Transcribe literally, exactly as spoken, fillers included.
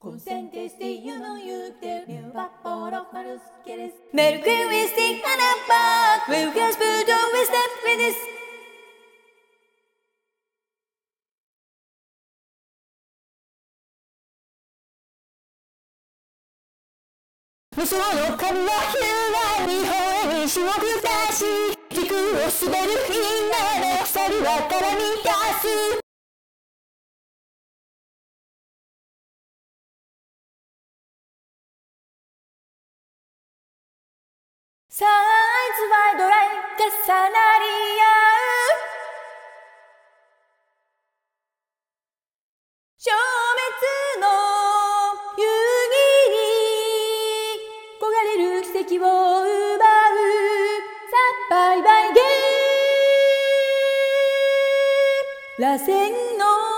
Consentiste you know you did new vapor of Marus quieres Merry Christmas Hanapa Will guess but always step with this無双の髪の日は日本にしを下し軸を滑るひなの鎖はからみ出すサイズはドライ重なり合う消滅の遊戯に焦がれる奇跡を奪うさあバイバイゲー螺旋の